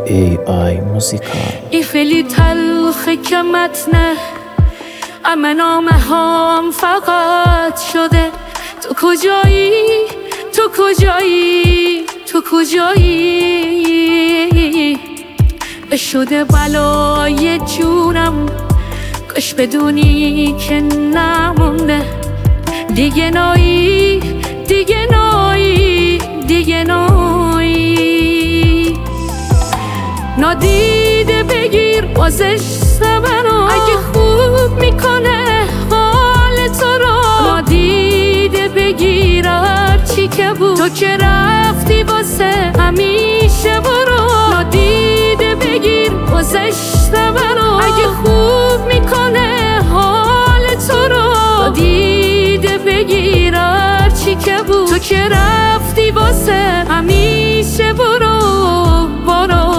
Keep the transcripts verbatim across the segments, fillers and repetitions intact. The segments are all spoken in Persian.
ای آی موزیکا. این خیلی تلخه که متنه اما نامه هم فقط شده تو کجایی، تو کجایی، تو کجایی. شده بلای جونم کاش بدونی که نمونده دیگه نایی، دیگه نایی، دیگه نایی. نادیده بگیر بازش سبنو اگه خوب میکنه حال تو رو. نادیده بگیر هرچی که بود تو که رفتی واسه همیشه برو. نادیده بگیر بازش سبنو اگه خوب میکنه حال تو رو. نادیده بگیر هرچی که بود تو که رفتی واسه همیشه برو، برو.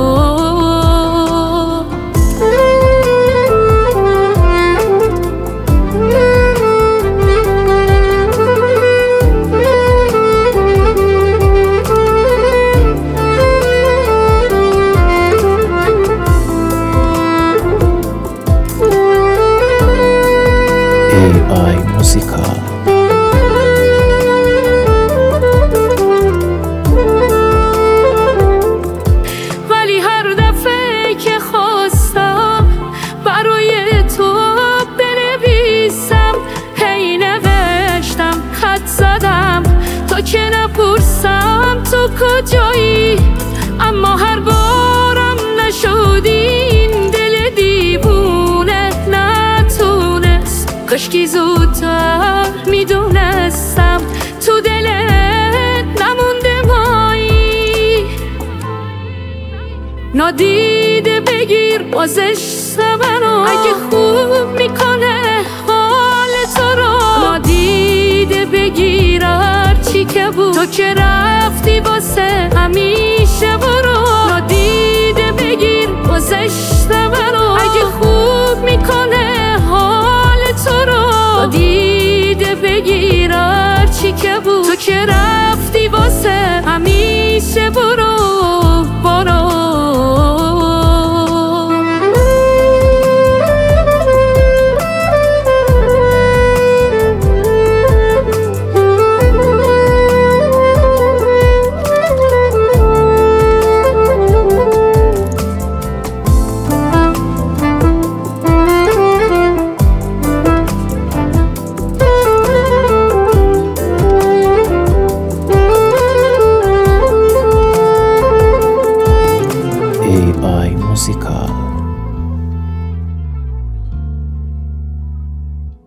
ای آی موزیکا. ولی هر دفعه که خواستم برای تو بنویسم هی نوشتم خط زدم تا که نپرسم تو کجایی. اما هر بارم نشدی این دل دیوونه نتونست. کاشکی زودتر میدونستم تو دلت نمونده مایی. نادیده بگیر بازش سبنو اگه خوب میکنه حال تو رو. نادیده بگیر هرچی که بود تو که رفتی واسه همیشه برو. نادیده بگیر بازش سبنو اگه خوب میکنه حال تو رو. نادیده بگیر هرچی که بود تو که رفتی واسه همیشه